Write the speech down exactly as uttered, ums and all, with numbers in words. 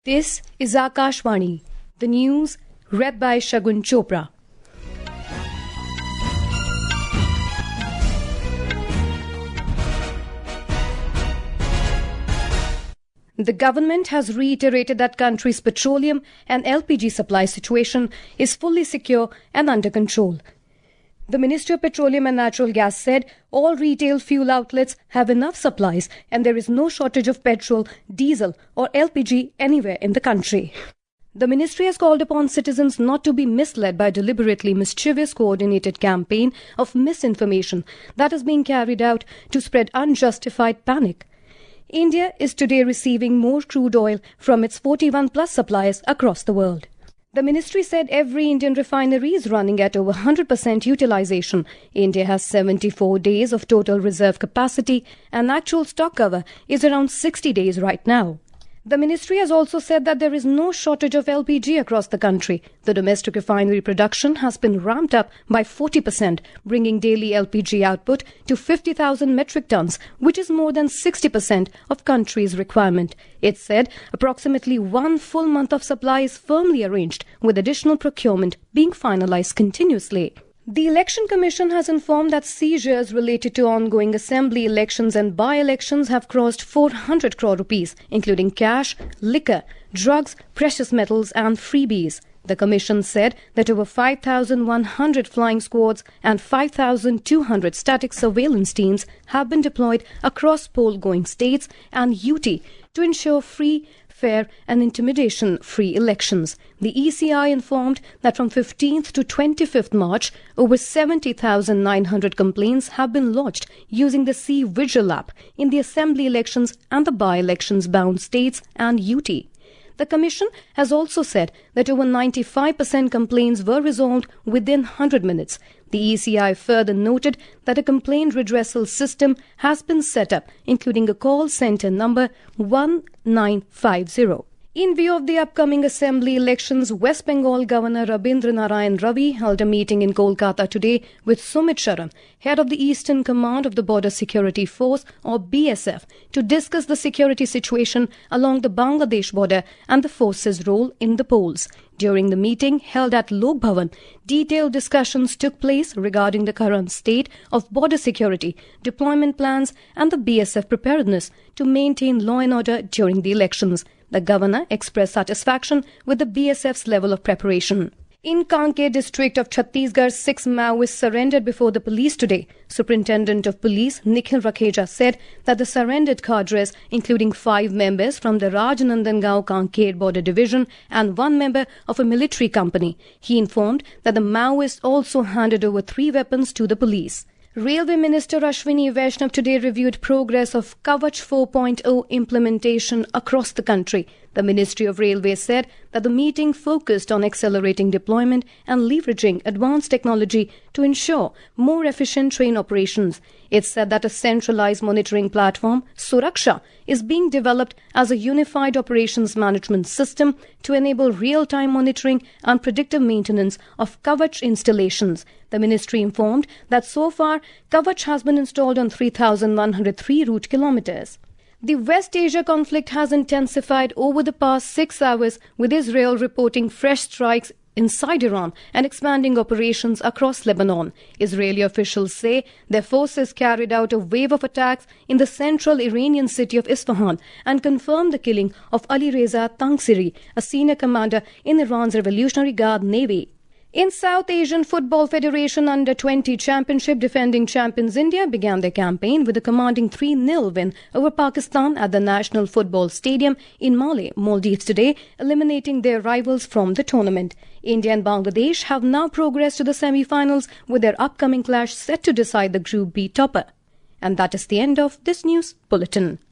This is Akashvani, the news read by Shagun Chopra. The government has reiterated that country's petroleum and L P G supply situation is fully secure and under control. The Ministry of Petroleum and Natural Gas said all retail fuel outlets have enough supplies and there is no shortage of petrol, diesel or L P G anywhere in the country. The ministry has called upon citizens not to be misled by a deliberately mischievous coordinated campaign of misinformation that is being carried out to spread unjustified panic. India is today receiving more crude oil from its forty-one plus suppliers across the world. The ministry said every Indian refinery is running at over one hundred percent utilization. India has seventy-four days of total reserve capacity and actual stock cover is around sixty days right now. The ministry has also said that there is no shortage of L P G across the country. The domestic refinery production has been ramped up by forty percent, bringing daily L P G output to fifty thousand metric tons, which is more than sixty percent of country's requirement. It said approximately one full month of supply is firmly arranged, with additional procurement being finalized continuously. The Election Commission has informed that seizures related to ongoing assembly elections and by-elections have crossed four hundred crore rupees, including cash, liquor, drugs, precious metals and freebies. The Commission said that over five thousand one hundred flying squads and five thousand two hundred static surveillance teams have been deployed across poll-going states and U T to ensure free, fair and intimidation-free elections. The E C I informed that from fifteenth to twenty-fifth March, over seventy thousand nine hundred complaints have been lodged using the C-Vigil app in the assembly elections and the by-elections bound states and U T. The Commission has also said that over ninety-five percent complaints were resolved within one hundred minutes. The E C I further noted that a complaint redressal system has been set up, including a call centre number one nine five zero. In view of the upcoming assembly elections, West Bengal Governor Rabindra Narayan Ravi held a meeting in Kolkata today with Sumit Sharan, head of the Eastern Command of the Border Security Force or B S F, to discuss the security situation along the Bangladesh border and the force's role in the polls. During the meeting held at Lok Bhavan, detailed discussions took place regarding the current state of border security, deployment plans and the B S F preparedness to maintain law and order during the elections. The governor expressed satisfaction with the B S F's level of preparation. In Kanker district of Chhattisgarh, six Maoists surrendered before the police today. Superintendent of Police Nikhil Rakheja said that the surrendered cadres, including five members from the Rajnandangao Kanker border division and one member of a military company. He informed that the Maoists also handed over three weapons to the police. Railway Minister Ashwini Vaishnav today reviewed progress of Kavach four point oh implementation across the country. The Ministry of Railways said that the meeting focused on accelerating deployment and leveraging advanced technology to ensure more efficient train operations. It said that a centralized monitoring platform, Suraksha, is being developed as a unified operations management system to enable real-time monitoring and predictive maintenance of Kavach installations. The ministry informed that so far, Kavach has been installed on three thousand one hundred three route kilometers. The West Asia conflict has intensified over the past six hours, with Israel reporting fresh strikes inside Iran and expanding operations across Lebanon. Israeli officials say their forces carried out a wave of attacks in the central Iranian city of Isfahan and confirmed the killing of Ali Reza Tangsiri, a senior commander in Iran's Revolutionary Guard Navy. In South Asian Football Federation Under twenty Championship, defending champions India began their campaign with a commanding three nil win over Pakistan at the National Football Stadium in Malé, Maldives today, eliminating their rivals from the tournament. India and Bangladesh have now progressed to the semi-finals, with their upcoming clash set to decide the Group B topper. And that is the end of this news bulletin.